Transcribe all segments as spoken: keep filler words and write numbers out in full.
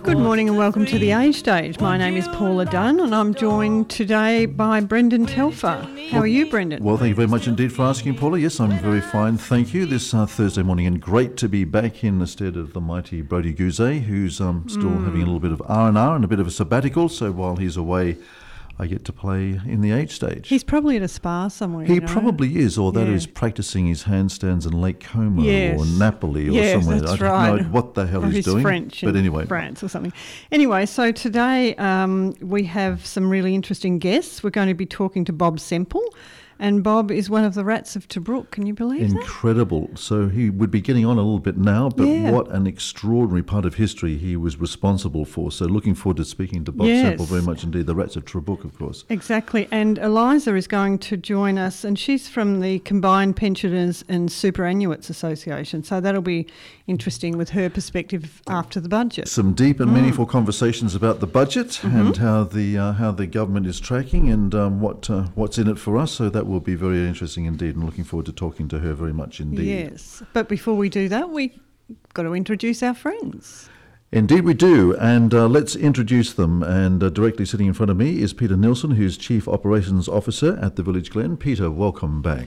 Good morning and welcome to The Age Stage. My name is Paula Dunn and I'm joined today by Brendan Telfer. How are you, Brendan? Well, thank you very much indeed for asking, Paula. Yes, I'm very fine, thank you. This uh, Thursday morning, and great to be back in the stead of the mighty Brodie Guzet, who's um, still mm. having a little bit of R and R and a bit of a sabbatical, so while he's away, I get to play in the Age Stage. He's probably at a spa somewhere. He you know? probably is, or that yeah. is practising his handstands in Lake Como yes. or Napoli or yes, somewhere. That's I don't right. know what the hell or he's, he's doing. French but anyway. France or something. Anyway, so today um, we have some really interesting guests. We're going to be talking to Bob Semple. And Bob is one of the rats of Tobruk. Can you believe Incredible. that? Incredible. So he would be getting on a little bit now, but yeah. what an extraordinary part of history he was responsible for. So looking forward to speaking to Bob yes. Semple very much indeed. The Rats of Tobruk, of course. Exactly. And Eliza is going to join us, and she's from the Combined Pensioners and Superannuates Association. So that'll be interesting with her perspective after the budget. Some deep and mm. meaningful conversations about the budget mm-hmm. and how the uh, how the government is tracking and um, what uh, what's in it for us. So that will be very interesting indeed, and looking forward to talking to her very much indeed. Yes, but before we do that, we've got to introduce our friends. Indeed we do, and uh, let's introduce them. And uh, directly sitting in front of me is Peter Nilsson, who's Chief Operations Officer at the Village Glen. Peter, welcome back.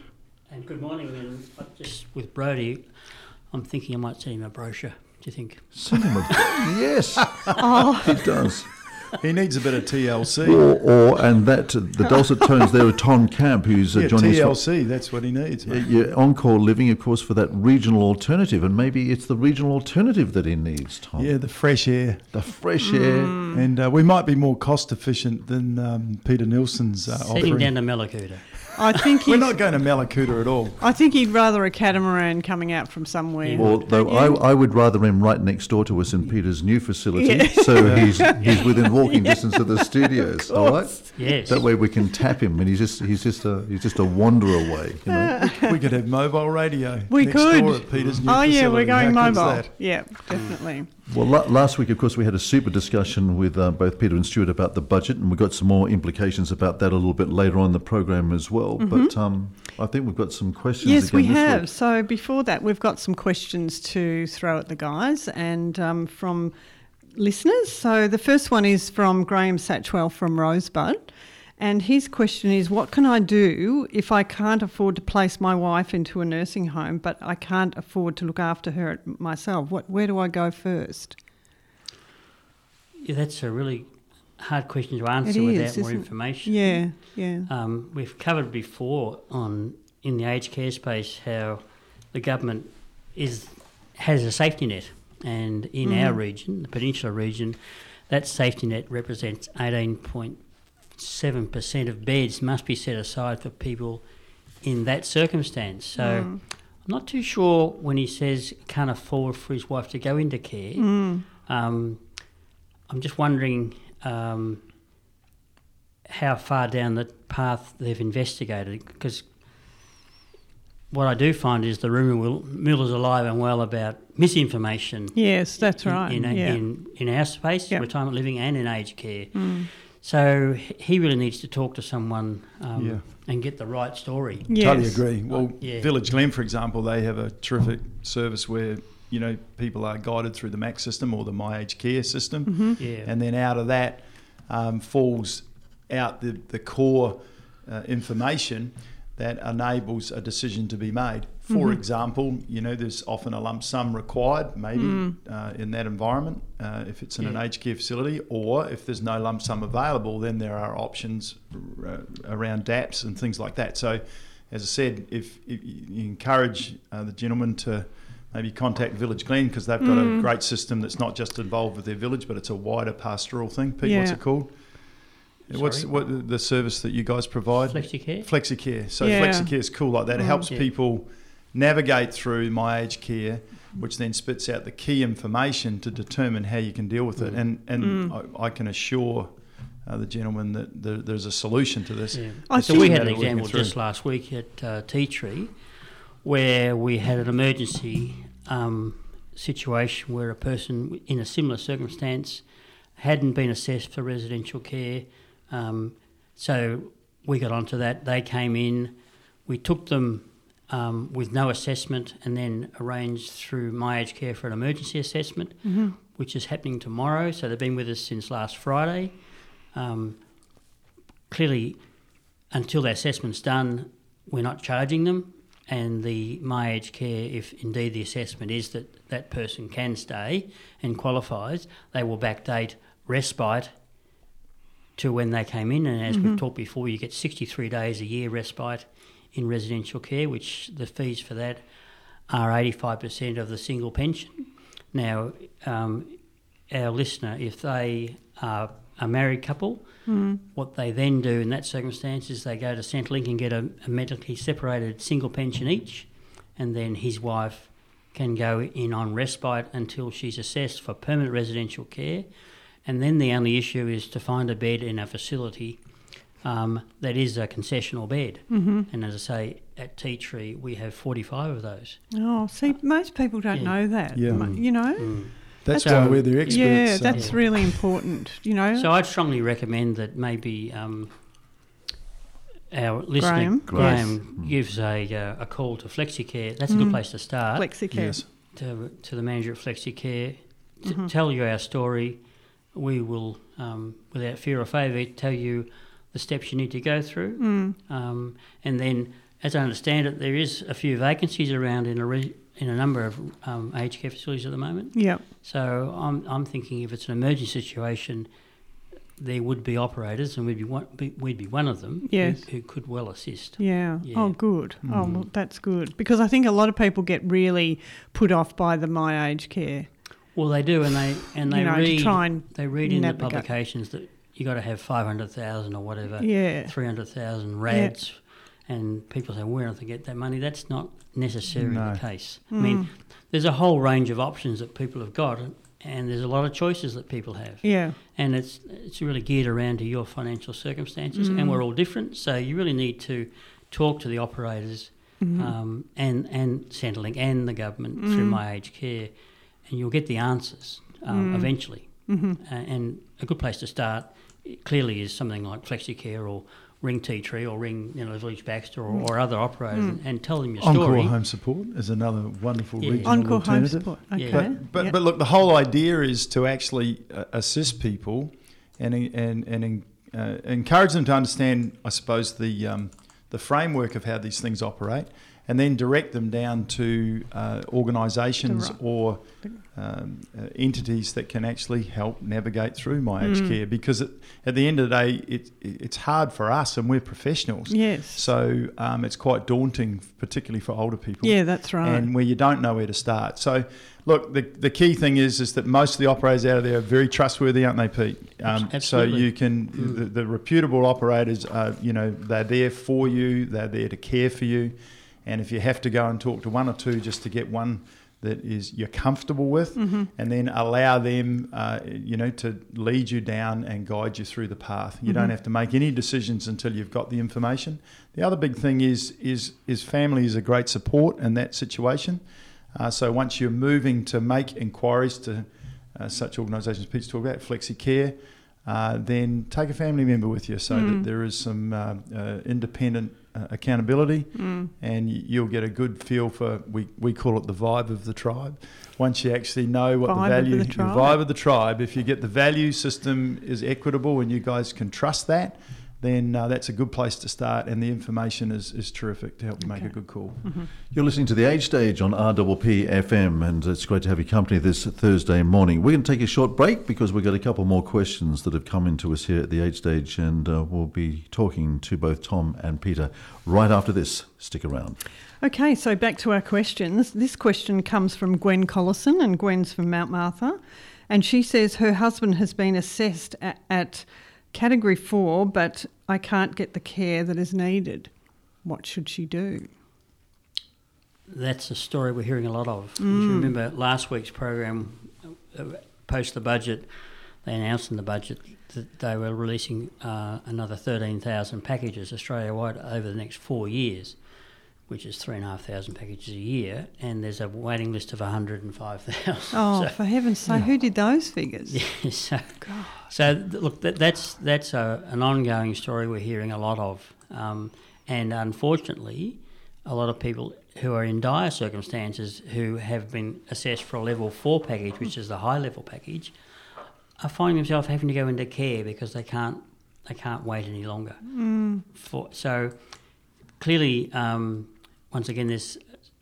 And good morning, and just with Brodie, I'm thinking I might send him a brochure. Do you think? Send him a yes, oh. he does. He needs a bit of T L C. Or, or and that the dulcet tones there of Tom Camp, who's uh, yeah, Johnny's T L C. That's what he needs. Uh, yeah, Encore Living, of course, for that regional alternative, and maybe it's the regional alternative that he needs, Tom. Yeah, the fresh air. The fresh mm. air, and uh, we might be more cost efficient than um, Peter Nilsson's uh, Sitting offering. down to Mallacoota. I think we're not going to Mallacoota at all. I think he'd rather a catamaran coming out from somewhere. Although I, I would rather him right next door to us in Peter's new facility, yeah. so he's he's within walking yeah. distance of the studios. Of all right, yes. That way we can tap him, and he's just he's just a he's just a wanderer away. You know, we, we could have mobile radio. We next could. Door at Peter's new oh facility. yeah, we're going How mobile. that? Yeah, definitely. Well, la- last week, of course, we had a super discussion with uh, both Peter and Stuart about the budget, and we've got some more implications about that a little bit later on in the program as well. Mm-hmm. But um, I think we've got some questions. Yes, again we this have. Week. So before that, we've got some questions to throw at the guys and um, from listeners. So the first one is from Graham Satchwell from Rosebud. And his question is, what can I do if I can't afford to place my wife into a nursing home, but I can't afford to look after her myself? What, where do I go first? Yeah, that's a really hard question to answer is, without more isn't information. Yeah, yeah. Um, we've covered before on in the aged care space how the government is has a safety net, and in mm. our region, the Peninsula region, that safety net represents eighteen point seven percent of beds must be set aside for people in that circumstance. So mm. I'm not too sure when he says can't afford for his wife to go into care. Mm. Um, I'm just wondering um, how far down the path they've investigated, because what I do find is the rumour will, mill is alive and well about misinformation. Yes, that's in, right. In, yeah. in, in our space, yep. retirement living and in aged care. Mm. So he really needs to talk to someone um, yeah. and get the right story. Yes. Totally agree. Well, uh, yeah. Village Glen, for example, they have a terrific service where, you know, people are guided through the M A C system or the My Aged Care system. Mm-hmm. Yeah. And then out of that um, falls out the, the core uh, information that enables a decision to be made. For mm-hmm. example, you know, there's often a lump sum required, maybe, mm. uh, in that environment, uh, if it's in yeah. an aged care facility, or if there's no lump sum available, then there are options r- around D A P S and things like that. So, as I said, if, if you encourage uh, the gentleman to maybe contact Village Glen, because they've got mm. a great system that's not just involved with their village, but it's a wider pastoral thing. Pete, yeah. what's it called? Sorry? What's what the service that you guys provide? FlexiCare? FlexiCare. So yeah. FlexiCare is cool like that. It mm. helps yeah. people navigate through My Aged Care, which then spits out the key information to determine how you can deal with it. Mm. And and mm. I, I can assure uh, the gentleman that there, there's a solution to this. Yeah. I So think we had an Matter working example through. just last week at uh, Tea Tree where we had an emergency um, situation where a person in a similar circumstance hadn't been assessed for residential care. Um, so we got onto that. They came in. We took them um, with no assessment, and then arranged through My Aged Care for an emergency assessment, Mm-hmm. which is happening tomorrow. So they've been with us since last Friday. Um, clearly, until the assessment's done, we're not charging them. And the My Aged Care, if indeed the assessment is that that person can stay and qualifies, they will backdate respite to when they came in. And as Mm-hmm. we've talked before, you get sixty-three days a year respite in residential care, which the fees for that are eighty-five percent of the single pension. Now, um, our listener, if they are a married couple, Mm. what they then do in that circumstance is they go to Centrelink and get a, a medically separated single pension each, and then his wife can go in on respite until she's assessed for permanent residential care. And then the only issue is to find a bed in a facility um, that is a concessional bed. Mm-hmm. And as I say, at Tea Tree we have forty-five of those. Oh, see, most people don't Yeah. know that. Yeah. Mo- You know? Mm. That's So- why we're the experts. Yeah, so- that's Yeah. really important, you know? So I'd strongly recommend that maybe um, our listener Graham. Graham, Yes. gives a uh, a call to FlexiCare. That's a good Mm. place to start. FlexiCare. Yes. to, to the manager at FlexiCare, to Mhm. tell you our story. We will, um, without fear or favour, tell you the steps you need to go through. Mm. Um, and then, as I understand it, there is a few vacancies around in a re- in a number of um, aged care facilities at the moment. Yep. So I'm I'm thinking if it's an emergency situation, there would be operators, and we'd be one, be, we'd be one of them Yes. who, who could well assist. Yeah. Yeah. Oh, good. Oh, Mm. well, that's good. Because I think a lot of people get really put off by the My Aged Care. Well, they do, and they and they you know, read to try and they read in the navigate. publications that you got to have five hundred thousand or whatever, yeah. three hundred thousand rads, and people say, where do they get that money? That's not necessarily No. the case. Mm. I mean, there's a whole range of options that people have got, and there's a lot of choices that people have, Yeah. and it's it's really geared around to your financial circumstances, Mm. and we're all different, so you really need to talk to the operators Mhm. um, and and Centrelink and the government through Mm. My Aged Care, and you'll get the answers um, Mm. eventually. Mhm. Uh, and a good place to start clearly is something like FlexiCare or ring Tea Tree or ring you know Village Baxter or, or other operators, Mm. and, and tell them your Encore story. Home Support is another wonderful Yeah. regional Encore Home alternative. Support. Yeah. Okay. But but, Yep. but look, the whole idea is to actually uh, assist people and and and uh, encourage them to understand, I suppose, the um, the framework of how these things operate, and then direct them down to uh, organisations The right- or um, uh, entities that can actually help navigate through My Aged Mm. Care. Because it, at the end of the day, it, it's hard for us, and we're professionals. Yes. So um, it's quite daunting, particularly for older people. Yeah, that's right. And where you don't know where to start. So, look, the the key thing is is that most of the operators out there are very trustworthy, aren't they, Pete? Um, so Absolutely. you can Mm. the, the reputable operators are, you know, they're there for you. They're there to care for you. And if you have to go and talk to one or two just to get one that is you're comfortable with, Mhm. and then allow them, uh, you know, to lead you down and guide you through the path. You Mhm. don't have to make any decisions until you've got the information. The other big thing is is is family is a great support in that situation. Uh, so once you're moving to make inquiries to uh, such organisations Pete's talked about, FlexiCare, uh, then take a family member with you so Mm. that there is some uh, uh, independent uh, accountability, Mm. and y- you'll get a good feel for, we, we call it the vibe of the tribe. Once you actually know what Vibe the of value, the the tribe. vibe of the tribe, if you get the value system is equitable and you guys can trust that, then uh, that's a good place to start, and the information is, is terrific to help you make Okay. a good call. Mhm. You're listening to The Age Stage on R P P F M, and it's great to have your company this Thursday morning. We're going to take a short break because we've got a couple more questions that have come into us here at The Age Stage, and uh, we'll be talking to both Tom and Peter right after this. Stick around. Okay, so back to our questions. This question comes from Gwen Collison, and Gwen's from Mount Martha. And she says her husband has been assessed at, at Category four, but I can't get the care that is needed. What should she do? That's a story we're hearing a lot of. If you Mm. remember last week's program, uh, post the budget, they announced in the budget that they were releasing uh, another thirteen thousand packages Australia-wide over the next four years, which is three thousand five hundred packages a year, and there's a waiting list of one hundred five thousand. Oh, So- for heaven's sake, who did those figures? Yeah, so, God. so th- look, that, that's that's a, an ongoing story we're hearing a lot of, um, and unfortunately, a lot of people who are in dire circumstances who have been assessed for a level four package, which is the high level package, are finding themselves having to go into care because they can't they can't wait any longer. Mm. For, so clearly, um, once again, this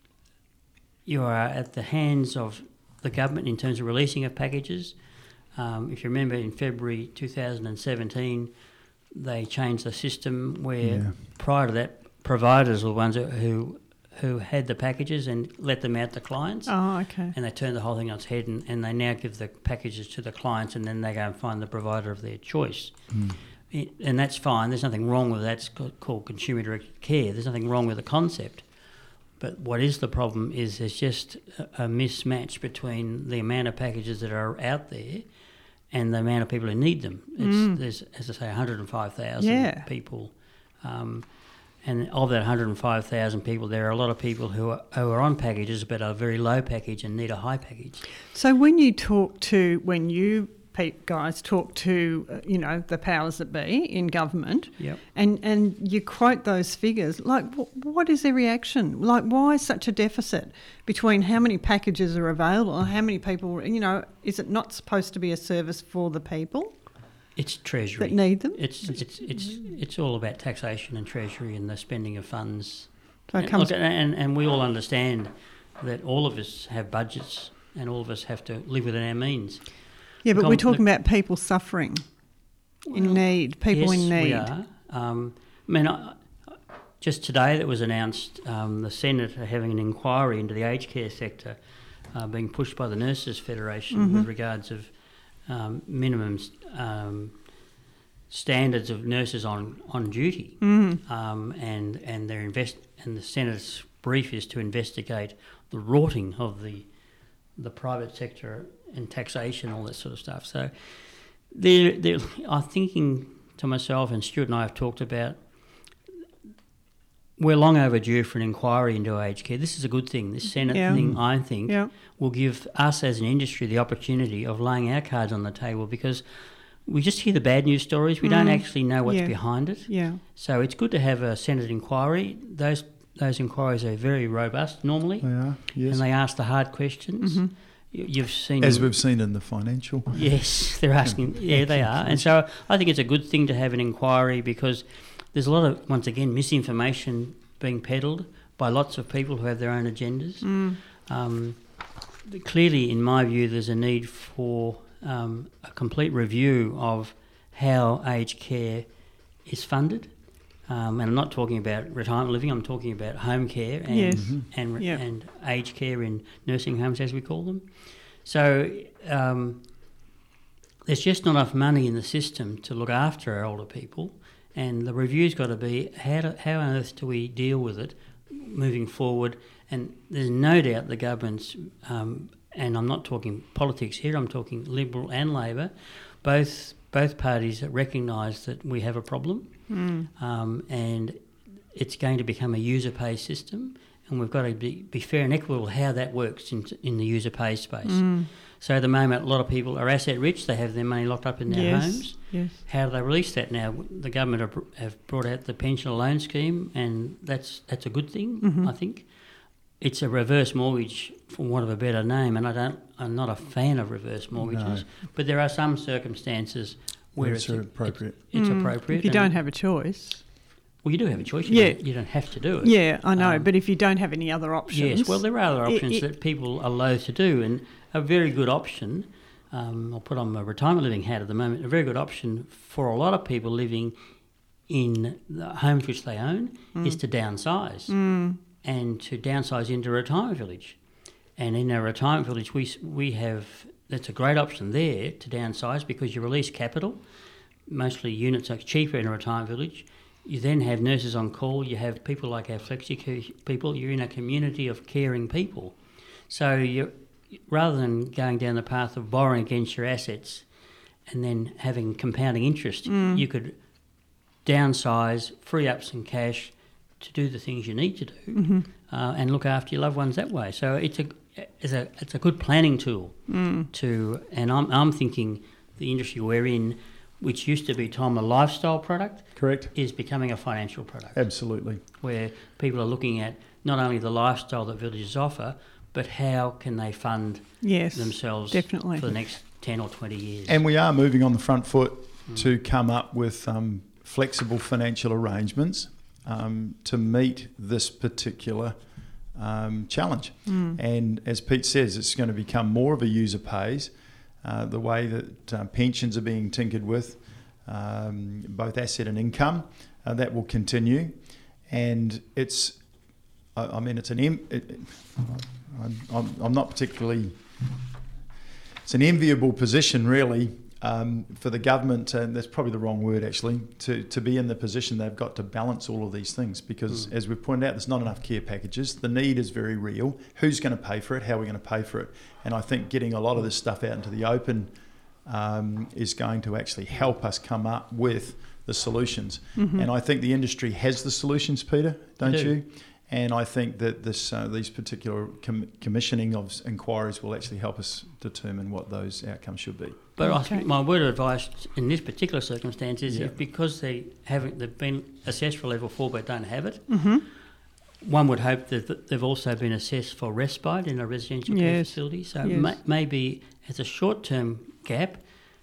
you are at the hands of the government in terms of releasing of packages. Um, if you remember, in February two thousand seventeen, they changed the system where Yeah. prior to that, providers were the ones who who had the packages and let them out to clients. Oh, okay. And they turned the whole thing on its head, and, and they now give the packages to the clients, and then they go and find the provider of their choice. Mm. It, and that's fine. There's nothing wrong with that. It's called consumer-directed care. There's nothing wrong with the concept. But what is the problem is there's just a, a mismatch between the amount of packages that are out there and the amount of people who need them. It's, Mm. There's, as I say, one hundred five thousand Yeah. people. Um, and of that one hundred five thousand people, there are a lot of people who are, who are on packages but are very low package and need a high package. So when you talk to, when you pe- guys talk to, uh, you know, the powers that be in government, Yep. and, and you quote those figures, like w- what is their reaction? Like, why such a deficit between how many packages are available and how many people, you know, is it not supposed to be a service for the people It's Treasury. that need them? It's it's it's it's all about taxation and Treasury and the spending of funds. So it And, comes, look, and and we all understand that all of us have budgets and all of us have to live within our means. yeah, but com- we're talking the- about people suffering in Well, need, people yes, in need. we are. Um, I mean, I, just today that was announced, um, the Senate are having an inquiry into the aged care sector uh, being pushed by the Nurses Federation Mm-hmm. with regards of um, minimum um, standards of nurses on, on duty. Mm. Um, and and their invest and the Senate's brief is to investigate the rorting of the the private sector and taxation, all that sort of stuff. So, they're, they're, I'm thinking to myself, and Stuart and I have talked about, we're long overdue for an inquiry into aged care. This is a good thing. This Senate Yeah. thing, I think, Yeah. will give us as an industry the opportunity of laying our cards on the table, because we just hear the bad news stories. We don't Mm. actually know what's Yeah. behind it. Yeah. So it's good to have a Senate inquiry. Those those inquiries are very robust normally, They are, yes. and they ask the hard questions. Mhm. You, you've seen As we've seen in the financial. Yes, they're asking. Yeah, they are. And so I think it's a good thing to have an inquiry, because there's a lot of, once again, misinformation being peddled by lots of people who have their own agendas. Mm. Um, clearly, in my view, there's a need for um, a complete review of how aged care is funded. Um, and I'm not talking about retirement living, I'm talking about home care and Yes. Mhm. and, Yeah. and aged care in nursing homes, as we call them. So um, there's just not enough money in the system to look after our older people, and the review's got to be how, do, how on earth do we deal with it moving forward? And there's no doubt the government's, um, and I'm not talking politics here, I'm talking Liberal and Labor, both both parties recognise that we have a problem. Mm. Um, and it's going to become a user pay system, and we've got to be, be fair and equitable how that works in, in the user pay space. Mm. So at the moment, a lot of people are asset rich; they have their money locked up in their Yes. homes. Yes. How do they release that now? The government have, have brought out the pension loan scheme, and that's that's a good thing, Mhm. I think. It's a reverse mortgage, for want of a better name, and I don't. I'm not a fan of reverse mortgages, but there are some circumstances where It's it's, appropriate. It's, it's Mm. appropriate. If you and- don't have a choice. well, you do have a choice. You, Yeah. don't, you don't have to do it. Yeah, I know, Um, but if you don't have any other options. Yes, well, there are other It- options it- that people are loath to do, and a very good option, um, I'll put on my retirement living hat at the moment, a very good option for a lot of people living in the homes which they own is to downsize Mm. and to downsize into a retirement village. And in a retirement village, we, s- we have, that's a great option there to downsize, because you release capital. Mostly units are cheaper in a retirement village. You then have nurses on call. You have people like our flexi people. You're in a community of caring people. So you, rather than going down the path of borrowing against your assets and then having compounding interest, Mm. you could downsize, free up some cash to do the things you need to do, Mm-hmm. uh, and look after your loved ones that way. So it's a it's a it's a good planning tool Mm. to. And I'm I'm thinking the industry we're in, which used to be, Tom, a lifestyle product, Correct. is becoming a financial product, Absolutely. where people are looking at not only the lifestyle that villages offer, but how can they fund yes, themselves definitely. for the next ten or twenty years. And we are moving on the front foot mm. to come up with um, flexible financial arrangements um, to meet this particular um, challenge. Mm. And as Pete says, it's going to become more of a user pays, uh, the way that uh, pensions are being tinkered with, um, both asset and income, uh, that will continue. And it's, I, I mean, it's an, it, it, I'm, I'm not particularly, it's an enviable position really um, for the government, and that's probably the wrong word actually, to, to be in the position they've got to balance all of these things, because mm. as we've pointed out, there's not enough care packages. The need is very real. Who's going to pay for it? How are we going to pay for it? And I think getting a lot of this stuff out into the open um, is going to actually help us come up with the solutions. Mm-hmm. And I think the industry has the solutions, Peter, don't do. you? And I think that this uh, these particular com- commissioning of inquiries will actually help us determine what those outcomes should be. But okay. I think my word of advice in this particular circumstance is yeah. if because they haven't, they've been assessed for level four but don't have it, mm-hmm. one would hope that they've also been assessed for respite in a residential care yes. facility. So yes. may, maybe as a short-term gap,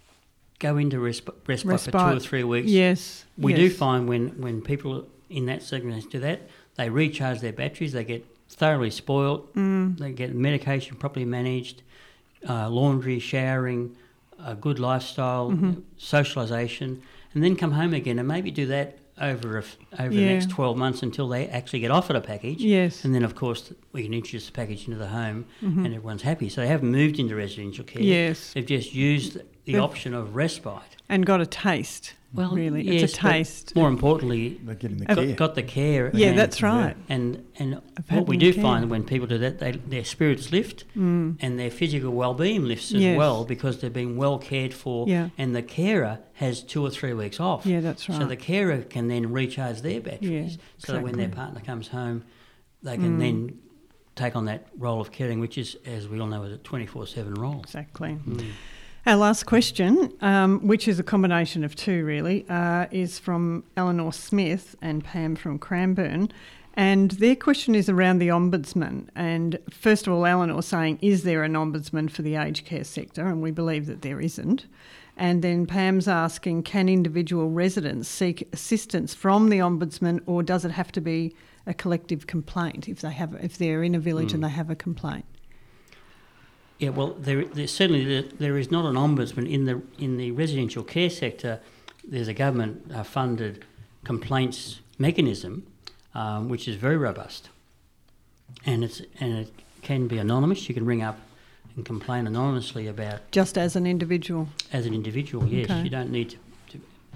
go into resp- respite, respite for two or three weeks. Yes. We yes. do find when, when people in that circumstance do that, they recharge their batteries, they get thoroughly spoiled, mm. they get medication properly managed, uh, laundry, showering, a good lifestyle, mm-hmm. socialisation, and then come home again and maybe do that over a, over yeah. the next twelve months until they actually get offered a package. Yes. And then, of course, we can introduce the package into the home mm-hmm. and everyone's happy. So they haven't moved into residential care. Yes. They've just used the They've option of respite. And got a taste. Well, really, yes, it's a taste. More importantly, They're getting the got, care. got the care. Yeah, and, that's right. And and Of what we having do care. find when people do that, they, their spirits lift Mm. and their physical well-being lifts as Yes. well, because they're being well cared for, Yeah. and the carer has two or three weeks off. Yeah, that's right. So the carer can then recharge their batteries, Yeah, so that when their exactly. partner comes home, they can Mm. then take on that role of caring, which is, as we all know, is a twenty-four seven role. Exactly. Mm. Our last question, um, which is a combination of two really, uh, is from Eleanor Smith and Pam from Cranbourne. And their question is around the Ombudsman. And first of all, Eleanor saying, is there an Ombudsman for the aged care sector? And we believe that there isn't. And then Pam's asking, can individual residents seek assistance from the Ombudsman, or does it have to be a collective complaint if they have, if they're in a village Mm. and they have a complaint? Yeah, well, there, there certainly there, there is not an ombudsman in the in the residential care sector. There's a government-funded uh, complaints mechanism, um, which is very robust, and it's and it can be anonymous. You can ring up and complain anonymously about Just as an individual? as an individual. Yes, Okay. you don't need to. to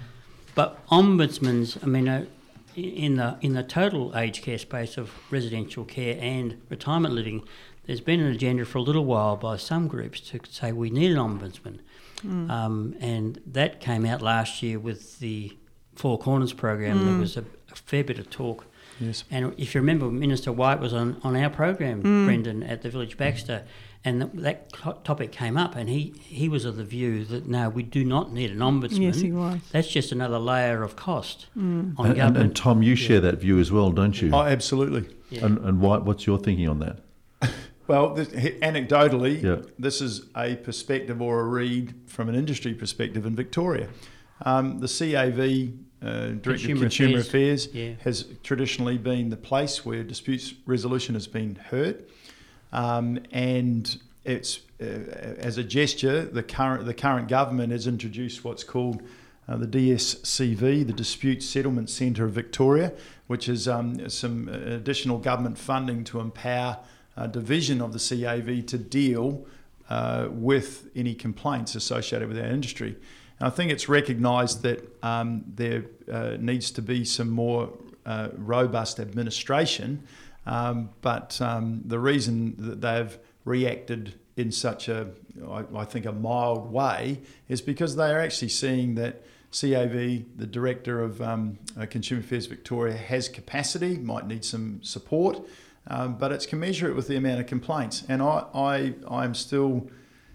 but ombudsmans, I mean, uh, in the in the total aged care space of residential care and retirement living, there's been an agenda for a little while by some groups to say we need an ombudsman. Mm. Um, and that came out last year with the Four Corners program. Mm. There was a, a fair bit of talk. Yes. And if you remember, Minister White was on, on our program, mm. Brendan, at the Village Baxter, and th- that co- topic came up, and he, he was of the view that, no, we do not need an ombudsman. Yes, he was. That's just another layer of cost mm. on and, government. And, and Tom, you yeah. share that view as well, don't you? Oh, absolutely. Yeah. And, and why, what's your thinking on that? Well, this, anecdotally, yeah. this is a perspective or a read from an industry perspective in Victoria. Um, the C A V, uh, Director Consumer of Consumer Affairs, Affairs, yeah. has traditionally been the place where disputes resolution has been heard, um, and it's uh, as a gesture, the current the current government has introduced what's called uh, the D S C V, the Dispute Settlement Centre of Victoria, which is um, some additional government funding to empower Uh, division of the C A V to deal uh, with any complaints associated with our industry. And I think it's recognised that um, there uh, needs to be some more uh, robust administration, um, but um, the reason that they've reacted in such a, I, I think, a mild way is because they are actually seeing that C A V, the Director of um, uh, Consumer Affairs Victoria, has capacity, might need some support. Um, but it's commensurate with the amount of complaints. And I, I, I'm still,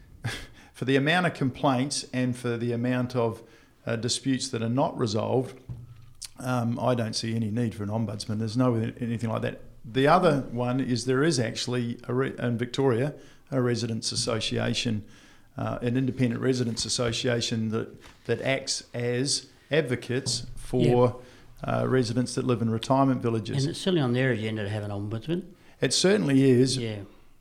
for the amount of complaints and for the amount of uh, disputes that are not resolved, um, I don't see any need for an ombudsman. There's no anything like that the other one is there is actually, a re- in Victoria, a residents association, uh, an independent residents association that, that acts as advocates for uh, residents that live in retirement villages. And it's certainly on their agenda to have an ombudsman. It certainly is. Yeah.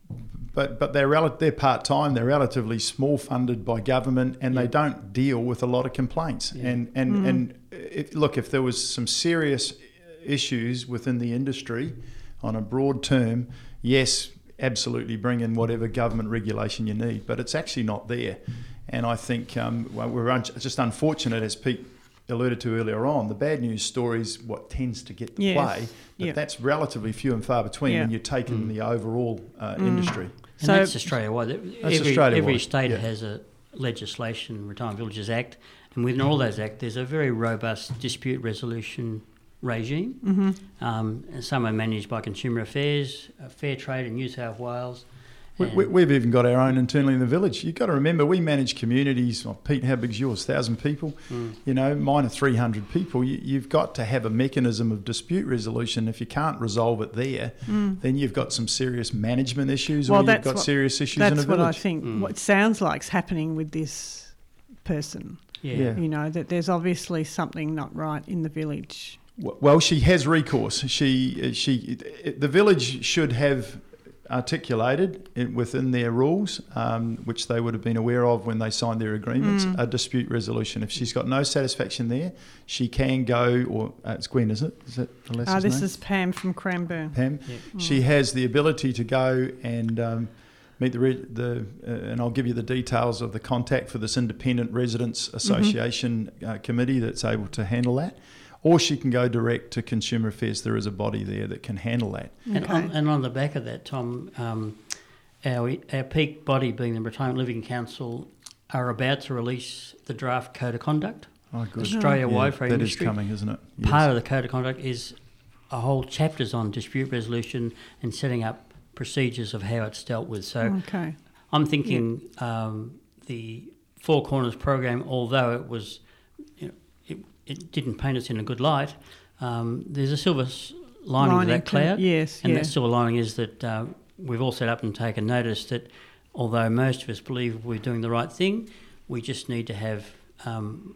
But but they're rel- they're part time. They're relatively small funded by government, and Yeah. they don't deal with a lot of complaints. Yeah. And and Mm. and if, look, if there was some serious issues within the industry, on a broad term, yes, absolutely bring in whatever government regulation you need. But it's actually not there. And I think um, well, we're un- just unfortunate, as Pete alluded to earlier on. The bad news story is what tends to get the Yes. play, but Yep. that's relatively few and far between Yeah. when you take in the overall uh, industry. And So- that's Australia-wide. That's Every, Australia-wide, every state yeah. has a legislation, Retirement Villages Act, and within all those acts, there's a very robust dispute resolution regime. Mm-hmm. Um, and some are managed by Consumer Affairs, uh, Fair Trade in New South Wales. We, and- we, we've even got our own internally in the village. You've got to remember, we manage communities. Oh, Pete, how big's yours? one thousand people? Mm. You know, mine are three hundred people. You, you've got to have a mechanism of dispute resolution. If you can't resolve it there, then you've got some serious management issues, Well, or you've that's got what- serious issues in a That's village. what I think. Mm. What sounds like is happening with this person. Yeah. Yeah. You know, that there's obviously something not right in the village. Well, she has recourse. She, she, the village should have articulated in, within their rules, um, which they would have been aware of when they signed their agreements, Mm. a dispute resolution. If she's got no satisfaction there, she can go, or uh, it's Gwen, is it? Is that the Ah, lass's this name? is Pam from Cranbourne. Pam. Yeah. She has the ability to go and um, meet the re- the, uh, and I'll give you the details of the contact for this independent residents association uh, committee that's able to handle that. Or she can go direct to Consumer Affairs. There is a body there that can handle that. And, Okay. on, and on the back of that, Tom, um, our, our peak body, being the Retirement Living Council, are about to release the draft Code of Conduct, Oh, good. Australia-wide for our that is industry. coming, isn't it? Yes. Part of the Code of Conduct is a whole chapters on dispute resolution and setting up procedures of how it's dealt with. So Okay. I'm thinking um, the Four Corners program, although it was, you know, it, it didn't paint us in a good light, um, there's a silver s- lining, to that to- cloud. Yes, And yeah. that silver lining is that uh, we've all set up and taken notice that although most of us believe we're doing the right thing, we just need to have um,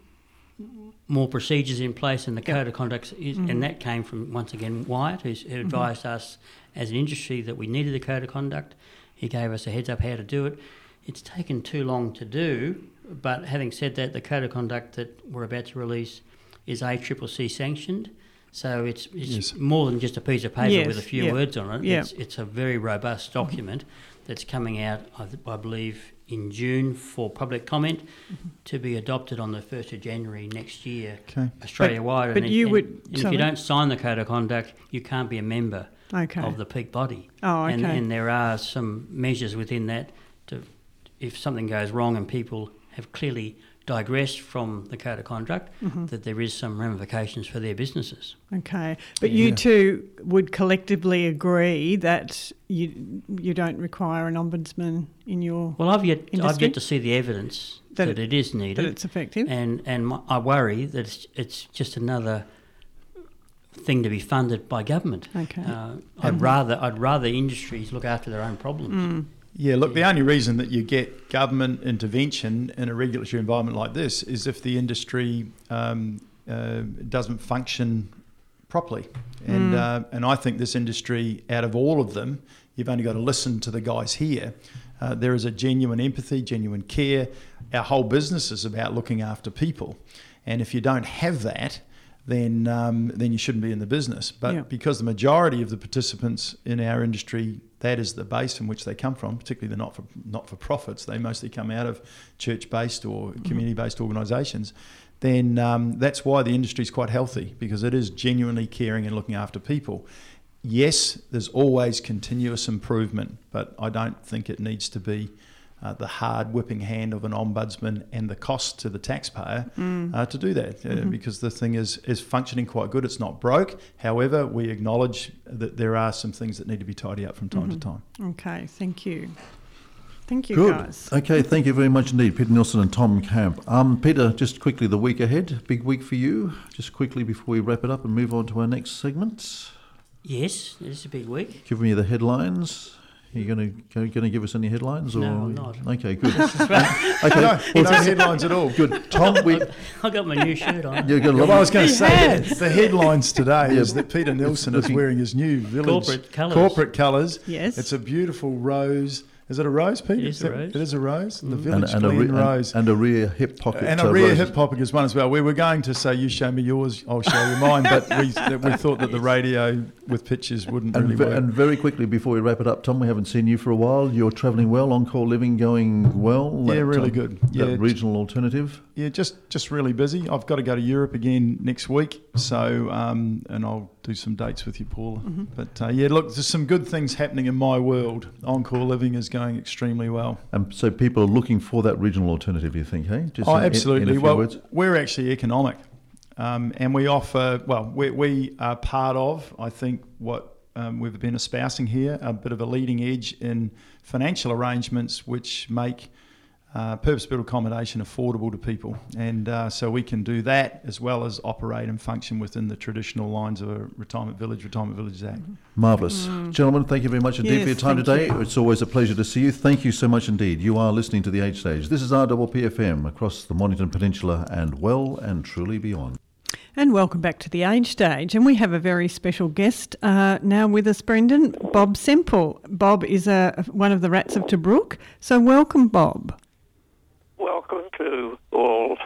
more procedures in place, and the Code of Conduct is, Mhm. and that came from, once again, Wyatt, who's, who advised us as an industry that we needed the Code of Conduct. He gave us a heads up how to do it. It's taken too long to do, but having said that, the Code of Conduct that we're about to release is A C C C sanctioned. So it's, it's Yes. more than just a piece of paper Yes, with a few yeah. words on it. Yeah. It's, it's a very robust document that's coming out, I, th- I believe, in June for public comment to be adopted on the first of January next year, Okay. Australia-wide. but and, you and- would- and if sorry. you don't sign the Code of Conduct, you can't be a member Okay. of the peak body. Oh, okay. And, and there are some measures within that to, if something goes wrong and people have clearly digressed from the Code of Conduct, Mm-hmm. that there is some ramifications for their businesses. Okay, but you Yeah. two would collectively agree that you you don't require an ombudsman in your Well, I've yet I've Industry? yet to see the evidence That that, it- it is that needed, it's effective. and and my, I worry that it's, it's just another thing to be funded by government. Okay. Uh, I'd rather I'd rather industries look after their own problems. Mm. Yeah, look, the only reason that you get government intervention in a regulatory environment like this is if the industry um, uh, doesn't function properly. And, Mm. uh, and I think this industry, out of all of them, you've only got to listen to the guys here. Uh, there is a genuine empathy, genuine care. Our whole business is about looking after people. And if you don't have that, then um, then you shouldn't be in the business. But Yeah. because the majority of the participants in our industry, that is the base from which they come from, particularly the not for not for profits. They mostly come out of church-based or community-based organisations. Then um, that's why the industry is quite healthy, because it is genuinely caring and looking after people. Yes, there's always continuous improvement, but I don't think it needs to be uh, the hard whipping hand of an ombudsman and the cost to the taxpayer uh, to do that, uh, because the thing is is functioning quite good. It's not broke. However, we acknowledge that there are some things that need to be tidied up from time to time. Okay, thank you. Thank you, Good. guys. Okay, thank you very much indeed, Peter Nielsen and Tom Camp. Um, Peter, just quickly, the week ahead, big week for you. Just quickly before we wrap it up and move on to our next segment. Yes, it's a big week. Give me the headlines. Are you going to going to give us any headlines? Or? No, I'm not. Okay, good. Okay, no, no headlines at all. Good. Tom, we... I got my new shirt on. You're gonna Well, I was going to He say, has. the headlines today Yeah. is that Peter Nilsson is looking- wearing his new village Corporate colours. corporate colours. Yes. It's a beautiful rose. Is it a rose, Peter? It is a rose. It is a rose. The and, Village and, a Glen re- and, rose. and a rear hip pocket. And uh, a rear roses. hip pocket is one as well. We were going to say, you show me yours, I'll show you mine, but we we thought that the radio with pictures wouldn't And, really ve- work. and very quickly before we wrap it up, Tom, we haven't seen you for a while. You're travelling well, on-call living going well. Yeah, that, really um, good. That Yeah. regional alternative. Yeah, just just really busy. I've got to go to Europe again next week, so um, and I'll do some dates with you, Paula. Mm-hmm. But uh, yeah, look, there's some good things happening in my world. On-call living is going extremely well. And so people are looking for that regional alternative, you think, hey? Just Oh, in- in- absolutely. In a few well, words. we're actually economic, um, and we offer. Well, we, we are part of. I think what um, we've been espousing here, a bit of a leading edge in financial arrangements, which make uh, purpose-built accommodation affordable to people, and uh, so we can do that as well as operate and function within the traditional lines of a retirement village, retirement villages act. Marvellous. Gentlemen, thank you very much indeed Yes, for your time thank today. you. It's always a pleasure to see you. Thank you so much indeed. You are listening to The Age Stage. This is R P P F M across the Mornington Peninsula and well and truly beyond. And welcome back to the Age Stage. And we have a very special guest uh, now with us, Brendan, Bob Semple. Bob is a, one of the Rats of Tobruk. So welcome, Bob. Welcome to all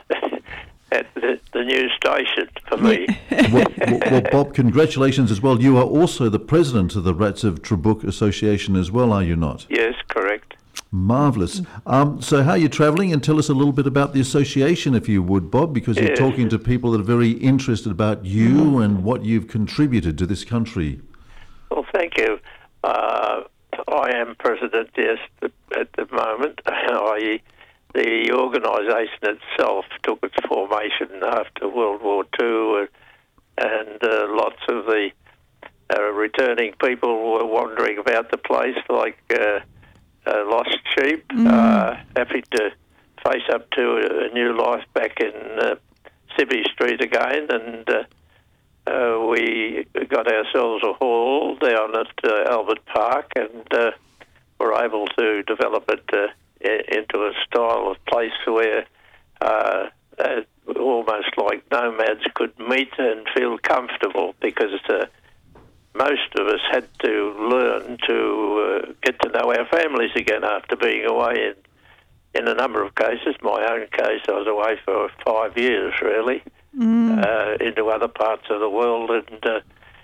at the, the new station for me. well, well, well, Bob, congratulations as well. You are also the president of the Rats of Tobruk Association as well, are you not? Yes, correct. Marvellous. Um, so how are you travelling? And tell us a little bit about the association, if you would, Bob, because you're Yes. talking to people that are very interested about you and what you've contributed to this country. Well, thank you. Uh, I am president, yes, at the moment. I, the organisation itself took its formation after World War Two, uh, and uh, lots of the uh, returning people were wandering about the place like uh, uh, lost sheep, uh, happy to face up to a new life back in uh, Sibby Street again, and uh, uh, we got ourselves a hall down at uh, Albert Park, and uh, were able to develop it uh, into a style of place where uh, uh, almost like nomads could meet and feel comfortable, because uh, most of us had to learn to uh, get to know our families again after being away. In, in a number of cases, my own case, I was away for five years, really, mm. uh, into other parts of the world, and uh,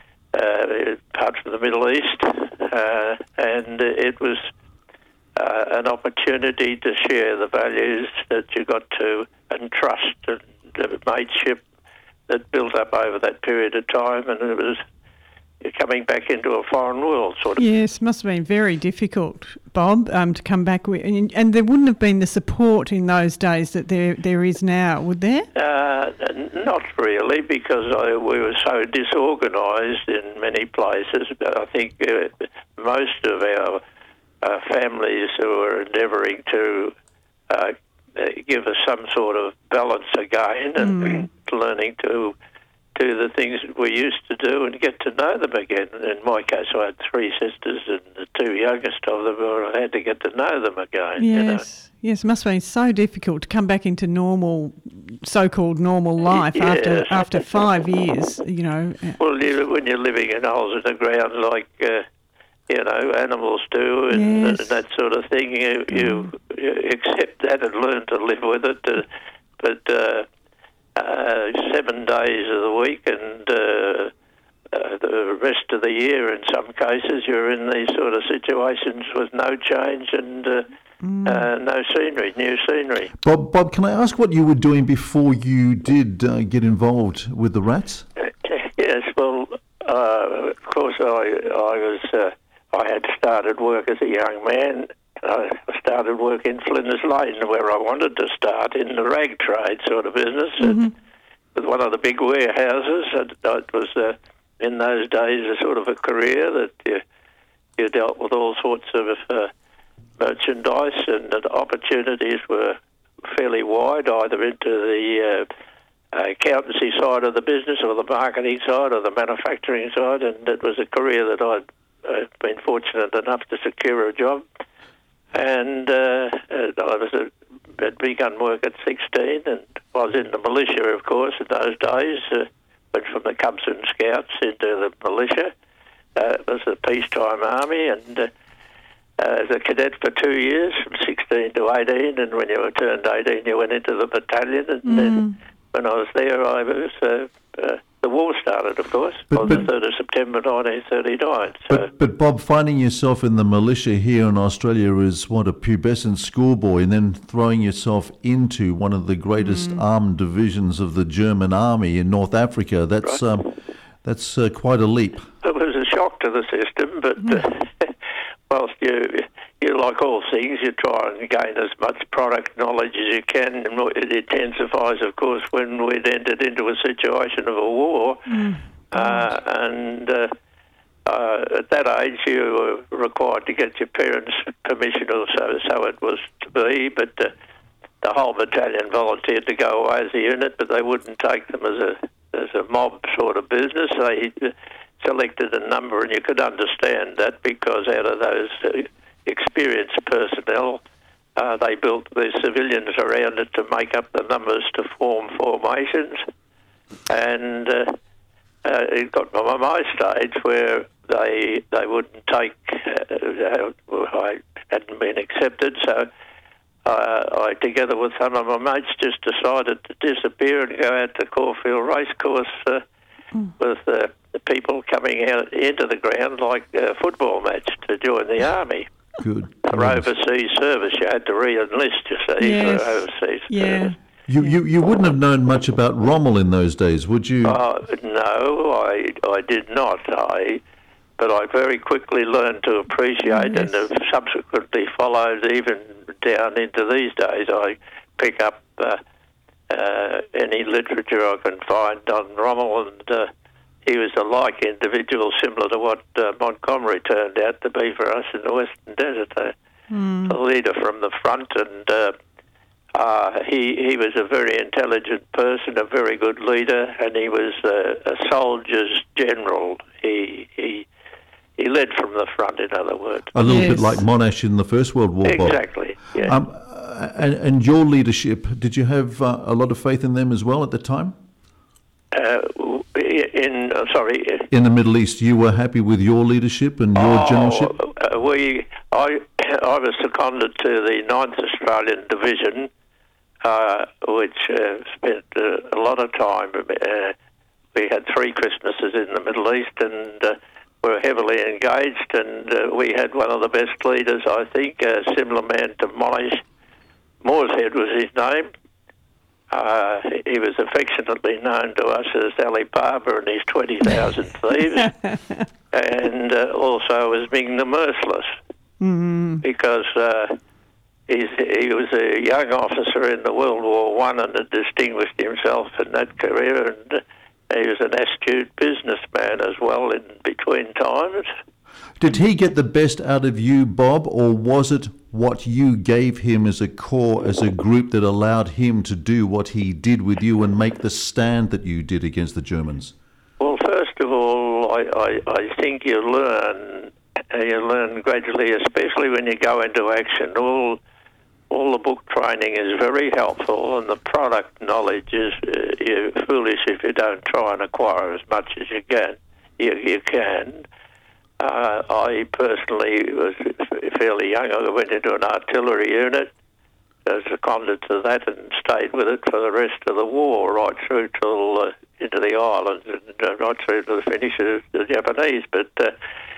uh, parts of the Middle East, uh, and it was Uh, an opportunity to share the values that you got to, and trust and uh, mateship that built up over that period of time, and it was coming back into a foreign world, sort of. Yes, must have been very difficult, Bob, um, to come back with, and, and there wouldn't have been the support in those days that there there is now, would there? Uh, not really, because I, we were so disorganised in many places. But I think uh, most of our Uh, families who are endeavouring to uh, uh, give us some sort of balance again, and Mm. learning to do the things we used to do and get to know them again. In my case, I had three sisters, and the two youngest of them, I had to get to know them again. Yes, You know? yes, it must have been so difficult to come back into normal, so-called normal life Yes. after after five years, you know. Well, you, when you're living in holes in the ground like Uh, you know, animals do, and, Yes. and that sort of thing. You, you, you accept that and learn to live with it. Uh, but uh, uh, seven days of the week and uh, uh, the rest of the year, in some cases, you're in these sort of situations with no change and uh, mm. uh, no scenery, new scenery. Bob, Bob, can I ask what you were doing before you did uh, get involved with the Rats? Yes, well, uh, of course, I, I was... Uh, I had started work as a young man. I started work in Flinders Lane, where I wanted to start in the rag trade sort of business, Mm-hmm. and with one of the big warehouses. And it was, uh, in those days, a sort of a career that you, you dealt with all sorts of uh, merchandise, and the opportunities were fairly wide, either into the uh, accountancy side of the business, or the marketing side, or the manufacturing side, and it was a career that I'd uh, been fortunate enough to secure a job. And uh, I was a, had begun work at sixteen, and I was in the militia, of course, in those days. Uh, went from the Cubs and Scouts into the militia. Uh, it was the peacetime army, and uh, uh, as a cadet for two years, from sixteen to eighteen, and when you were turned eighteen, you went into the battalion, and mm. then when I was there, I was... Uh, uh, the war started, of course, but, on but, the third of September nineteen thirty-nine. So. But, but Bob, finding yourself in the militia here in Australia as, what, a pubescent schoolboy, and then throwing yourself into one of the greatest mm. armed divisions of the German army in North Africa, that's right. um, that's uh, quite a leap. It was a shock to the system, but mm. uh, whilst you, you, like all things, you try and gain as much product knowledge as you can, and it intensifies, of course, when we'd entered into a situation of a war. Mm. Uh, and uh, uh, at that age, you were required to get your parents' permission, or so, so it was to be, but uh, the whole battalion volunteered to go away as a unit, but they wouldn't take them as a as a mob sort of business. They selected a number, and you could understand that, because out of those uh, experienced personnel, uh, they built the civilians around it to make up the numbers to form formations. And uh, uh, it got to my stage where they they wouldn't take, uh, I hadn't been accepted, so uh, I, together with some of my mates, just decided to disappear and go out to Caulfield Racecourse uh, mm. with uh, the people coming out into the ground like a football match to join the army. Good. For overseas service, you had to re-enlist, you see, yes. for overseas yeah. service. You, you you wouldn't have known much about Rommel in those days, would you? Uh, no, I I did not. I, but I very quickly learned to appreciate, yes. and have subsequently followed even down into these days. I pick up uh, uh, any literature I can find on Rommel, and uh, he was a like individual, similar to what uh, Montgomery turned out to be for us in the Western Desert. Uh, mm. A leader from the front, and uh, uh, he he was a very intelligent person, a very good leader, and he was uh, a soldier's general. He he he led from the front, in other words. A little yes. bit like Monash in the First World War. Exactly. Yeah. Um, and, and your leadership, did you have uh, a lot of faith in them as well at the time? Uh, in uh, sorry, in the Middle East, you were happy with your leadership and your oh, generalship? Uh, we, I, I was seconded to the ninth Australian Division, uh, which uh, spent uh, a lot of time. Uh, we had three Christmases in the Middle East, and uh, were heavily engaged. And uh, we had one of the best leaders, I think, a similar man to Monash. Moorshead was his name. Uh, he was affectionately known to us as Ali Baba and his twenty thousand thieves, and uh, also as being the Merciless, mm-hmm. because uh, he's, he was a young officer in the World War One and had distinguished himself in that career, and uh, he was an astute businessman as well in between times. Did he get the best out of you, Bob, or was it what you gave him as a core, as a group, that allowed him to do what he did with you and make the stand that you did against the Germans? Well, first of all, I, I, I think you learn, you learn gradually, especially when you go into action. All all the book training is very helpful, and the product knowledge is uh, you're foolish if you don't try and acquire as much as you can. You, you can. Uh, I personally was fairly young. I went into an artillery unit, uh, seconded to that, and stayed with it for the rest of the war, right through till uh, into the islands, and uh, right through to the finish of the Japanese. But uh,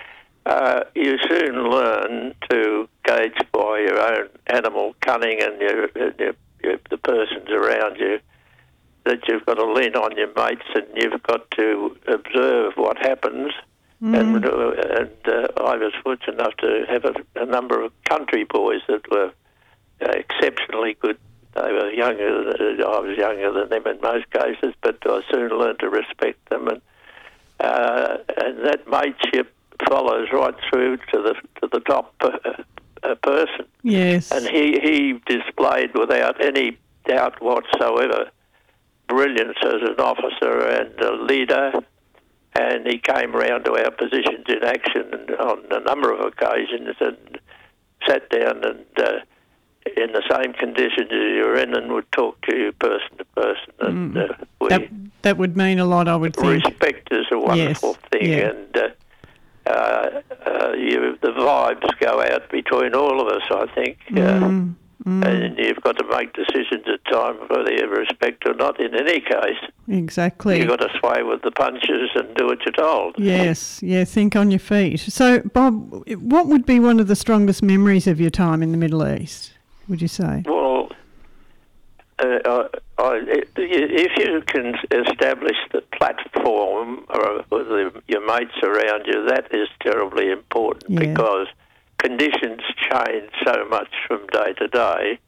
uh, you soon learn to gauge by your own animal cunning and your, your, your, the persons around you that you've got to lean on your mates, and you've got to observe what happens. Mm. And, uh, and uh, I was fortunate enough to have a, a number of country boys that were uh, exceptionally good. They were younger. Than, I was younger than them in most cases, but I soon learned to respect them. And uh, and that mateship follows right through to the to the top uh, uh, person. Yes. And he he displayed without any doubt whatsoever brilliance as an officer and a leader, and he came round to our positions in action on a number of occasions and sat down and uh, in the same conditions as you were in and would talk to you person to person. And uh, we That, that would mean a lot, I would think. respect is a wonderful Yes, thing, yeah. and uh, uh, uh, you, the vibes go out between all of us, I think. Uh, Mm, mm, And you've got to make decisions at times whether you respect or not. In any case, exactly. you've got to sway with the punches and do what you're told. Yes, yeah, think on your feet. So, Bob, what would be one of the strongest memories of your time in the Middle East, would you say? Well, uh, I, I, if you can establish the platform or with the, your mates around you, that is terribly important Yeah. because conditions change so much from day to day.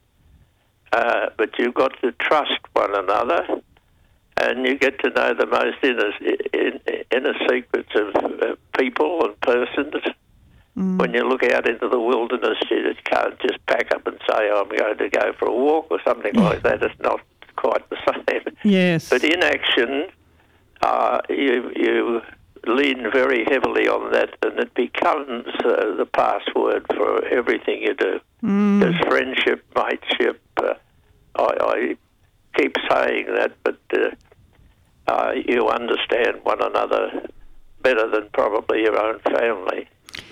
Uh, but you've got to trust one another, and you get to know the most inner, in, inner secrets of uh, people and persons. Mm. When you look out into the wilderness, you just can't just pack up and say, I'm going to go for a walk or something like that. It's not quite the same. Yes. But in action, uh, you, you lean very heavily on that, and it becomes uh, the password for everything you do. Mm. There's friendship, mateship. Uh, I, I keep saying that, but uh, uh, you understand one another better than probably your own family.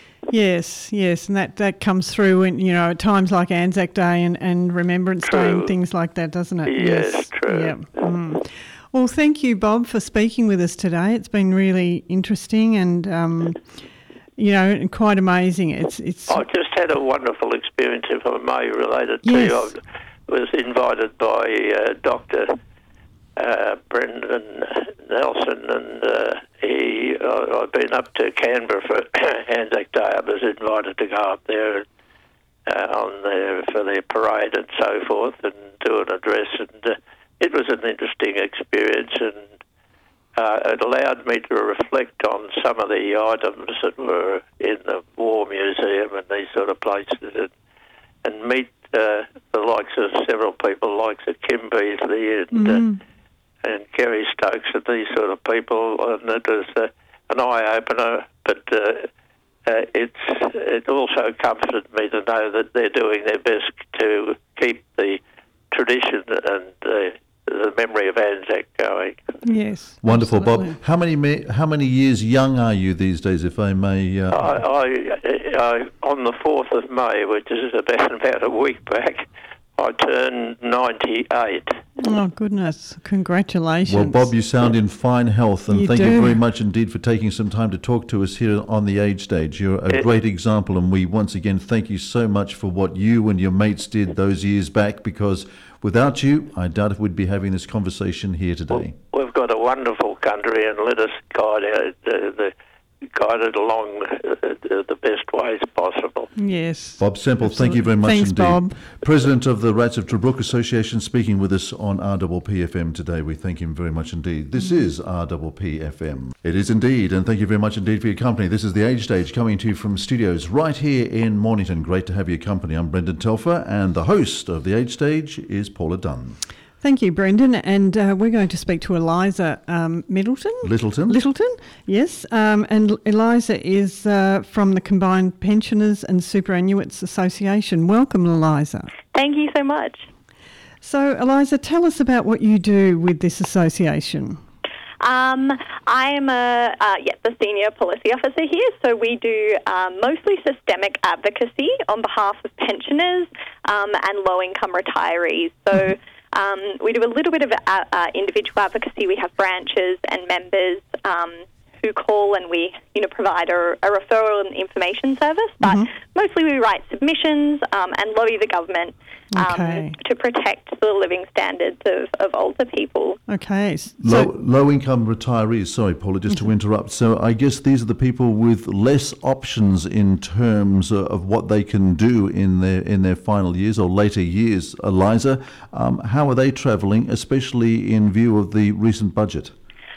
Yes, yes, and that, that comes through in, you know, at times like Anzac Day and, and Remembrance Day True. and things like that, doesn't it? Yes, true. Yeah. Mm. Well, thank you, Bob, for speaking with us today. It's been really interesting and, um, you know, and quite amazing. It's it's. I just had a wonderful experience, if I may, related to Yes. you. I was invited by uh, Doctor Uh, Brendan Nelson, and uh, he. Uh, I've been up to Canberra for Anzac Day. I was invited to go up there uh, on their, for their parade and so forth, and do an address. And uh, it was an interesting experience, and uh, it allowed me to reflect on some of the items that were in the War Museum and these sort of places, and, and meet uh, the likes of several people, likes of Kim Beazley and. Mm. Uh, and Kerry Stokes and these sort of people, and it was uh, an eye-opener, but uh, uh, it's, it also comforted me to know that they're doing their best to keep the tradition and uh, the memory of Anzac going. Yes. Wonderful, absolutely. Bob. How many ma- how many years young are you these days, if I may? Uh, I, I, I, on the fourth of May, which is about, about a week back, I turned ninety-eight. Oh, goodness. Congratulations. Well, Bob, you sound in fine health, and You thank do. you very much indeed for taking some time to talk to us here on the Age Stage. You're a It- great example, and we once again thank you so much for what you and your mates did those years back, because without you, I doubt if we'd be having this conversation here today. We've got a wonderful country, and let us guide it, uh, the, guide it along uh, the, the best ways possible. Yes. Bob Semple, thank you very much Thanks, indeed. Bob. President of the Rats of Tobruk Association, speaking with us on R P P F M today. We thank him very much indeed. This is R P P F M. It is indeed, and thank you very much indeed for your company. This is the Age Stage coming to you from studios right here in Mornington. Great to have your company. I'm Brendan Telfer, and the host of the Age Stage is Paula Dunn. Thank you, Brendan. And uh, we're going to speak to Eliza um, Middleton. Littleton? Littleton, yes. Um, and Eliza is uh, from the Combined Pensioners and Superannuates Association. Welcome, Eliza. Thank you so much. So, Eliza, tell us about what you do with this association. Um, I am a uh, yeah, the senior policy officer here, so we do um, mostly systemic advocacy on behalf of pensioners um, and low-income retirees. So um, we do a little bit of uh, uh, individual advocacy. We have branches and members um, who call, and we you know provide a, a referral and information service. But Mm-hmm. mostly we write submissions um, and lobby the government um, Okay. to protect the living standards of, of older people. Okay. s- Low, So, low income retirees, sorry, Paula, just to interrupt. So I guess these are the people with less options in terms uh, of what they can do in their in their final years or later years. Eliza, um, how are they travelling, especially in view of the recent budget?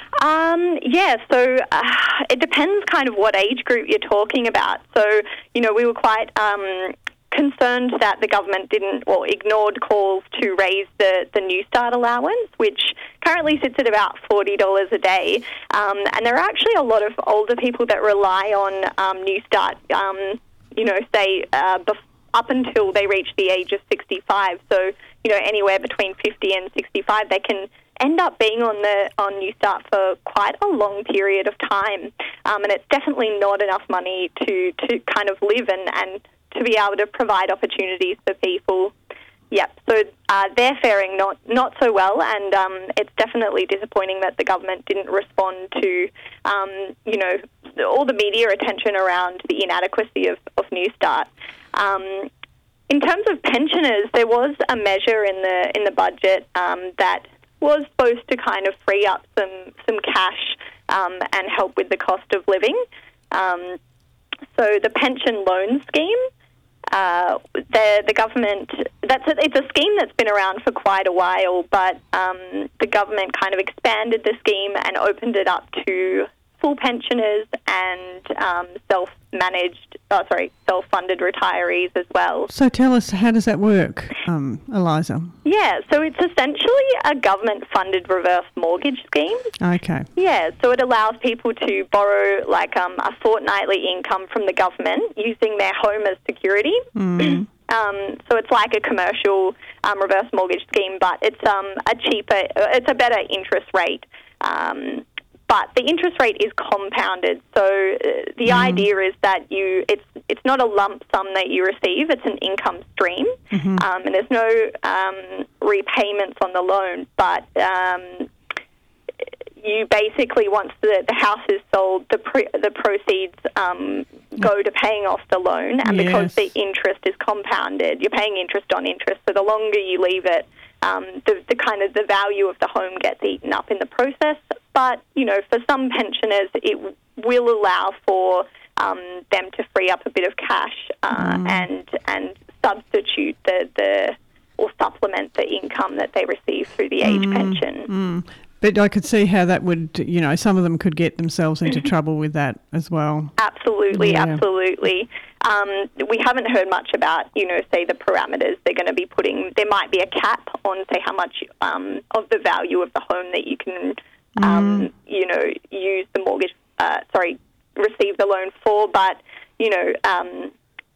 Um, yeah, so uh, it depends kind of what age group you're talking about. So, you know, we were quite um, concerned that the government didn't, or ignored calls to raise the, the New Start allowance, which currently sits at about forty dollars a day. Um, and there are actually a lot of older people that rely on um, New Start, um, you know, say uh, bef- up until they reach the age of sixty-five. So, you know, anywhere between fifty and sixty-five, they can end up being on the on New Start for quite a long period of time. Um, and it's definitely not enough money to, to kind of live and, and to be able to provide opportunities for people. Yep, so uh, they're faring not, not so well, and um, it's definitely disappointing that the government didn't respond to, um, you know, all the media attention around the inadequacy of, of New Start. Um, in terms of pensioners, there was a measure in the in the budget um, that was supposed to kind of free up some some cash um, and help with the cost of living. Um, so the pension loan scheme. Uh, the the government, that's a, it's a scheme that's been around for quite a while, but um, the government kind of expanded the scheme and opened it up to full pensioners and um, self-managed, oh, sorry, self-funded retirees as well. So tell us, how does that work, um, Eliza? Yeah, so it's essentially a government-funded reverse mortgage scheme. Okay. Yeah, so it allows people to borrow like um, a fortnightly income from the government using their home as security. Mm. um, so it's like a commercial um, reverse mortgage scheme, but it's um, a cheaper, it's a better interest rate. Um, But the interest rate is compounded, so uh, the mm. idea is that you it's it's not a lump sum that you receive; it's an income stream, mm-hmm. um, and there's no um, repayments on the loan. But um, you basically, once the, the house is sold, the pre, the proceeds um, go to paying off the loan, and yes. because the interest is compounded, you're paying interest on interest. So the longer you leave it, um, the, the kind of the value of the home gets eaten up in the process. But, you know, for some pensioners, it w- will allow for um, them to free up a bit of cash uh, mm. and and substitute the, the or supplement the income that they receive through the age mm. pension. Mm. But I could see how that would, you know, some of them could get themselves into trouble with that as well. Absolutely, yeah. absolutely. Um, we haven't heard much about, you know, say the parameters they're going to be putting. There might be a cap on, say, how much um, of the value of the home that you can Um, mm. you know, use the mortgage, uh, sorry, receive the loan for, but, you know, um,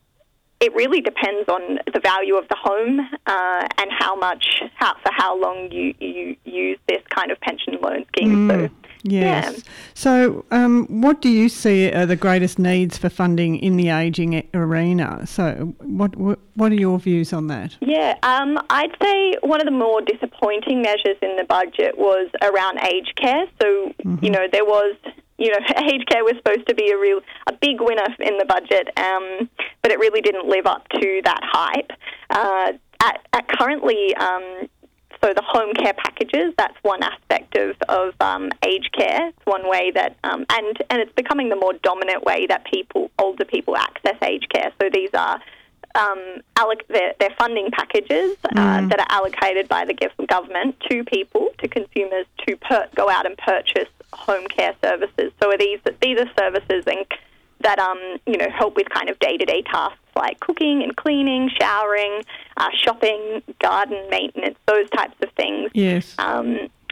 it really depends on the value of the home uh, and how much, how, for how long you, you use this kind of pension loan scheme. Mm. So, yes. Yeah. So um, what do you see are the greatest needs for funding in the ageing arena? So what what are your views on that? Yeah, um, I'd say one of the more disappointing measures in the budget was around aged care. So, mm-hmm. you know, there was, you know, aged care was supposed to be a real, a big winner in the budget, um, but it really didn't live up to that hype. Uh, at, at currently, um, so the home care packages, that's one aspect of, of um, aged care. It's one way that, um, and, and it's becoming the more dominant way that people, older people access aged care. So these are Um, alloc- they're, they're funding packages uh, mm. that are allocated by the government to people, to consumers, to per- go out and purchase home care services. So are these these are services and that um you know help with kind of day to day tasks like cooking and cleaning, showering, uh, shopping, garden maintenance, those types of things. Yes. Um,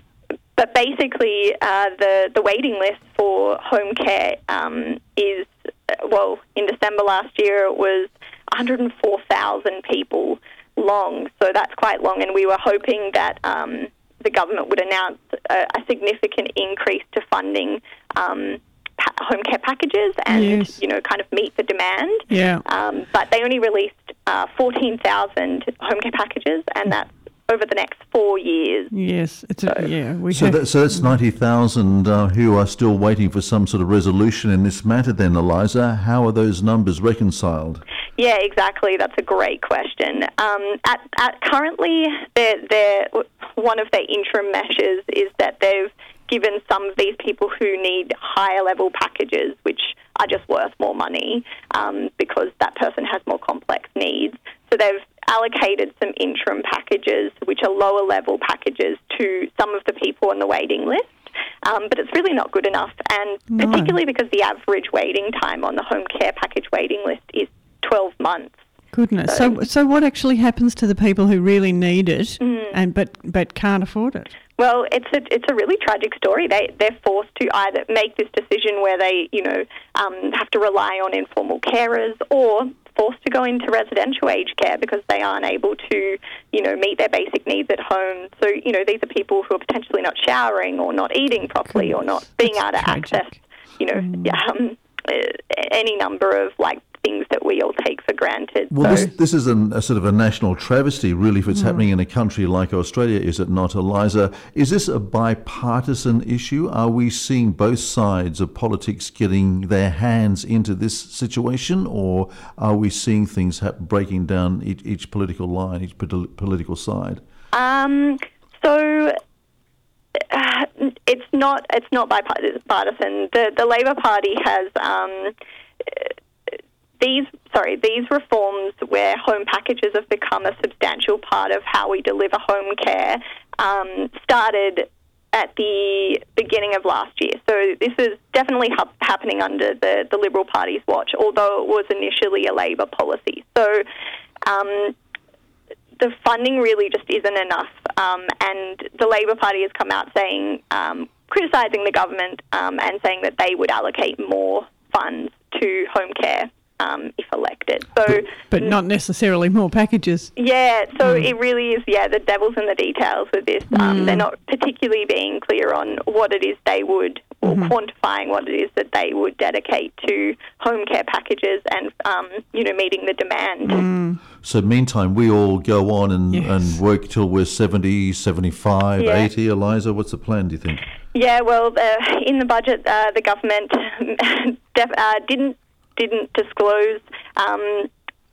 but basically, uh, the the waiting list for home care um, is well in December last year it was one hundred four thousand people long, so that's quite long, and we were hoping that um, the government would announce a, a significant increase to funding um, pa- home care packages and, yes. you know, kind of meet the demand. Yeah. Um, but they only released uh, fourteen thousand home care packages, and that's over the next four years. Yes, it's a, yeah. We so, have, that, so that's ninety thousand uh, who are still waiting for some sort of resolution in this matter then, Eliza. How are those numbers reconciled? Yeah, exactly. That's a great question. Um, at, at currently, they're, they're, one of their interim measures is that they've given some of these people who need higher level packages, which are just worth more money um, because that person has more complex needs. So they've allocated some interim packages, which are lower level packages, to some of the people on the waiting list. Um, but it's really not good enough, and no. particularly because the average waiting time on the home care package waiting list is twelve months. Goodness. So, so what actually happens to the people who really need it Mm. and but but can't afford it? Well, it's a it's a really tragic story. They they're forced to either make this decision where they you know um, have to rely on informal carers, or forced to go into residential aged care because they aren't able to you know meet their basic needs at home. So you know these are people who are potentially not showering or not eating properly or not being That's able to tragic. access you know Mm. um, uh, any number of like things that we all take for granted. Well, so, this, this is an, a sort of a national travesty, really, if it's happening in a country like Australia, is it not, Eliza? Is this a bipartisan issue? Are we seeing both sides of politics getting their hands into this situation, or are we seeing things ha- breaking down each, each political line, each politi- political side? Um, so uh, it's not it's not bipartisan. The the Labor Party has um, these sorry these reforms where home packages have become a substantial part of how we deliver home care um, started at the beginning of last year. So this is definitely ha- happening under the, the Liberal Party's watch, although it was initially a Labor policy. So um, the funding really just isn't enough, um, and the Labor Party has come out saying, um, criticising the government um, and saying that they would allocate more funds to home care um, if elected. So, But not necessarily more packages. yeah, so it really is, yeah, the devil's in the details with this. Um, They're not particularly being clear on what it is they would, or quantifying what it is that they would dedicate to home care packages and, um, you know, meeting the demand. So meantime, we all go on and, Yes. and work till we're seventy, seventy-five, Yeah. eighty. Eliza, what's the plan, do you think? Yeah, well, uh, in the budget, uh, the government def- uh, didn't didn't disclose um,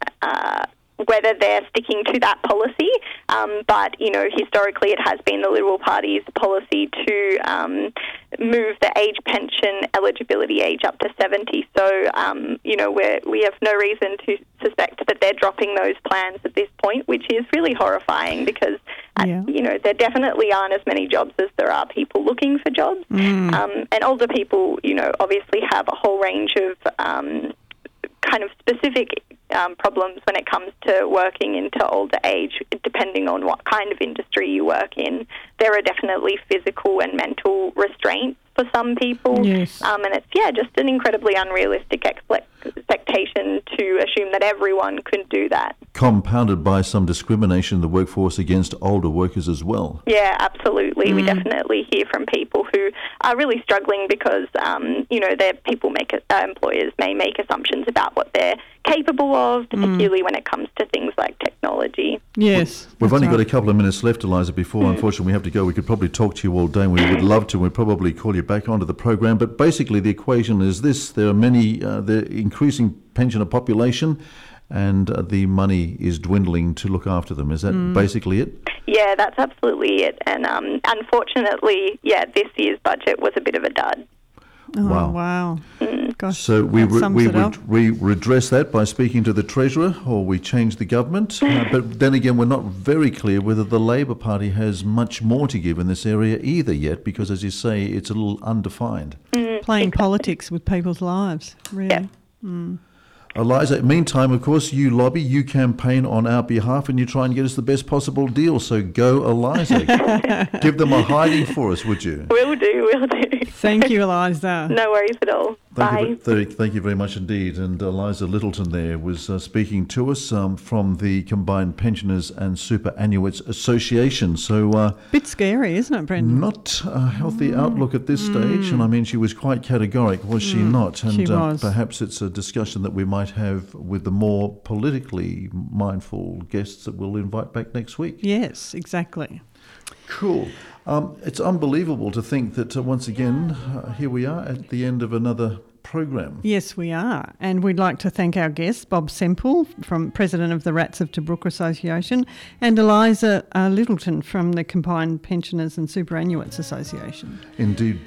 uh, whether they're sticking to that policy. Um, but, you know, historically it has been the Liberal Party's policy to um, move the age pension eligibility age up to seventy. So, um, you know, we're, we have no reason to suspect that they're dropping those plans at this point, which is really horrifying because, uh, Yeah. you know, there definitely aren't as many jobs as there are people looking for jobs. Um, and older people, you know, obviously have a whole range of um, kind of specific um, problems when it comes to working into older age, depending on what kind of industry you work in. There are definitely physical and mental restraints for some people. Yes. Um, and it's, yeah, just an incredibly unrealistic expe- expectation to assume that everyone could do that. Compounded by some discrimination in the workforce against older workers as well. Yeah, absolutely. We definitely hear from people who are really struggling because, um, you know, their people make uh, employers may make assumptions about what they're capable of, particularly when it comes to things like technology. Yes. We've that's only right. got a couple of minutes left, Eliza, before unfortunately we have to go. We could probably talk to you all day and we would love to. We'd probably call you back onto the program. But basically the equation is this. There are many, uh, the increasing pensioner population and uh, the money is dwindling to look after them. Is that basically it? Yeah, that's absolutely it. And um, unfortunately, yeah, this year's budget was a bit of a dud. Oh, Wow. wow. Gosh, So we that re- sums we it up. would we redress that by speaking to the Treasurer, or we change the government. Uh, but then again, we're not very clear whether the Labor Party has much more to give in this area either yet, because as you say, it's a little undefined. Playing politics with people's lives, really. Yeah. Eliza, meantime, of course, you lobby, you campaign on our behalf, and you try and get us the best possible deal. So go, Eliza. Give them a hiding for us, would you? Will do, will do. Thank you, Eliza. No worries at all. Thank Bye. you, ve- th- thank you very much indeed. And Eliza Littleton there was uh, speaking to us um, from the Combined Pensioners and Superannuates Association. So uh, Bit scary, isn't it, Brendan? not a healthy outlook at this stage. And I mean, she was quite categoric, was she not? And She uh, was. perhaps it's a discussion that we might have with the more politically mindful guests that we'll invite back next week. Yes, exactly. Cool. Um, it's unbelievable to think that uh, once again, uh, here we are at the end of another program. Yes, we are. And we'd like to thank our guests, Bob Semple, from President of the Rats of Tobruk Association, and Eliza uh, Littleton from the Combined Pensioners and Superannuates Association. Indeed.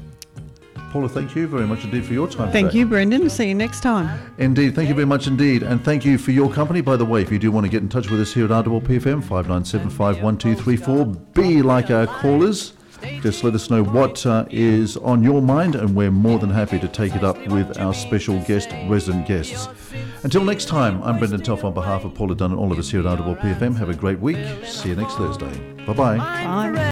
Paula, thank you very much indeed for your time Thank today. you, Brendan. See you next time. Indeed, thank you very much indeed. And thank you for your company. By the way, if you do want to get in touch with us here at R two L P F M, five nine seven five one two three four, be like our callers. Just let us know what uh, is on your mind, and we're more than happy to take it up with our special guest, resident guests. Until next time, I'm Brendan Toff on behalf of Paula Dunn and all of us here at I W P F M. Have a great week. See you next Thursday. Bye-bye. Bye.